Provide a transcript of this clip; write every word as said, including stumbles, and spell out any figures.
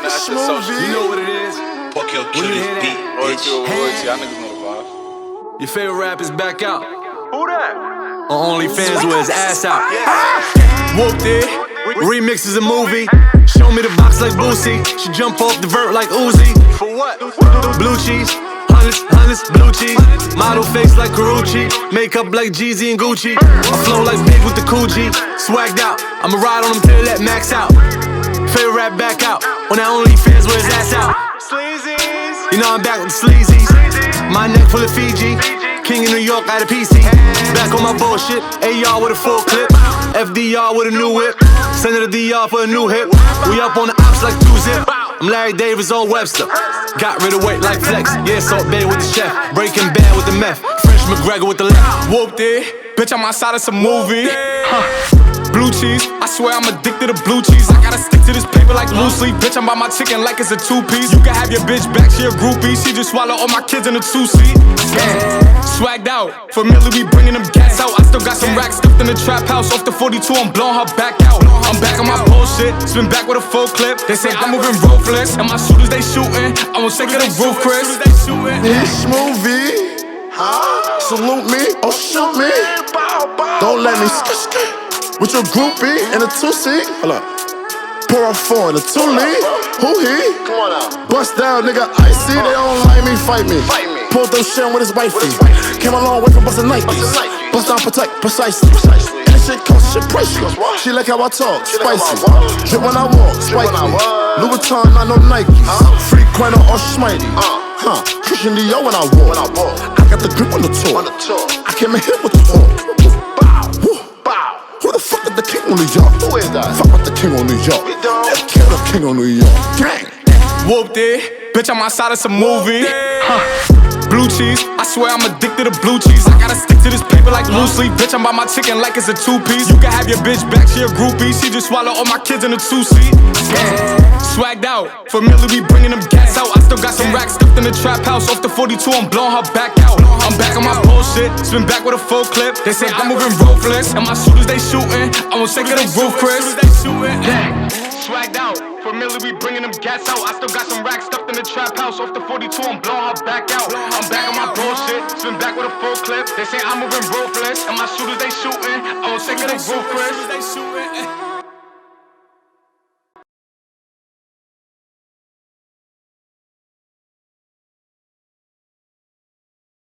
That's the social. You know what it is. Fuck your cuties beat, Royalty bitch. over royalty. Y'all niggas know the vibe. Your favorite rap is back out Who that? on OnlyFans with his ass out. Whooped it. Remix is a movie. Show me the box like Boosie. She jump off the vert like Uzi. For what? Blue cheese. Hundreds, hundreds, blue cheese. Model face like Karuchi. Makeup like Jeezy and Gucci. I flow like Big with the Coogee. Swagged out. I'ma ride on them till that max out. Favorite rap back out on that OnlyFans with his ass out. Sleazies. You know I'm back with the sleazies. My neck full of Fiji. King in New York out of P C. Back on my bullshit. A R with a full clip. F D R with a new whip. Send it to D R for a new hip. We up on the ops like two zip. I'm Larry Davis on Webster. Got rid of weight like Flex. Yeah, Salt Bay with the chef. Breaking Bad with the meth. French McGregor with the left. Whooped it. Bitch, I'm outside of some movie. Huh. Blue cheese, I swear I'm addicted to blue cheese. I gotta stick to this paper like loosely. Bitch, I'm by my chicken like it's a two-piece. You can have your bitch back, she a groupie. She just swallow all my kids in a two-seat. Yeah. Swagged out, familiar, we bringing them gas out. I still got some racks stuffed in the trap house. Off the forty-two, I'm blowing her back out. I'm back on my bullshit, spin back with a full clip. They say I'm moving ruthless, and my shooters they shooting. I won't shake it the roof, Chris. This movie, huh? Salute me or shoot me. Don't let me sk sk with your groupie in a two-seat. Hold up. Pour a four in a two-lead. Who he? Come on now. Bust down, nigga. Icy. They don't like me, fight me. Fight me. Pulled those shit with his wifey. With his wifey. Came a long way from busting Nikes. Bustin' Nikes. Bust down, protect, precisely. Precisely. And this shit costs shit pricey. Cost what? She like how I talk, She like spicy. how I walk. Drip when I walk, Drip when I spiky. walk. Louboutin, not no Nikes. Huh? Free Quino or Schmitey. Uh. Huh? Christian Dior when I walk. When I walk. I got the grip on the tour. On the tour. I came in here with the talk. Bow. Woo. Bow. Who the fuck is the king on New York? Who is that? Fuck with the king on New York. We don't. Yeah, kill the king on New York. Gang. Whooped it. Bitch, I'm outside of some movie. Huh. Blue cheese, I swear I'm addicted to blue cheese. I gotta stick to this paper like loosely. Bitch, I'm by my chicken like it's a two-piece. You can have your bitch back, she a groupie. She just swallow all my kids in a two-seat. Yeah. Swagged out, familiar, we bringing them gas out. I still got some racks stuffed in the trap house. Off the forty-two, I'm blowing her back out. I'm back on my bullshit, spin back with a full clip. They say I'm moving ruthless, and my shooters they shooting. I won't shake it the roof, Chris. Yeah. Swagged out, familiar, we bringing them gas out. I still got some racks stuffed in the trap house. Off the forty-two, I'm blowing her back out. I'm back on my bullshit, spin back with a full clip. They say I'm moving ruthless, and my shooters they shooting. I won't shake it the roof, Chris.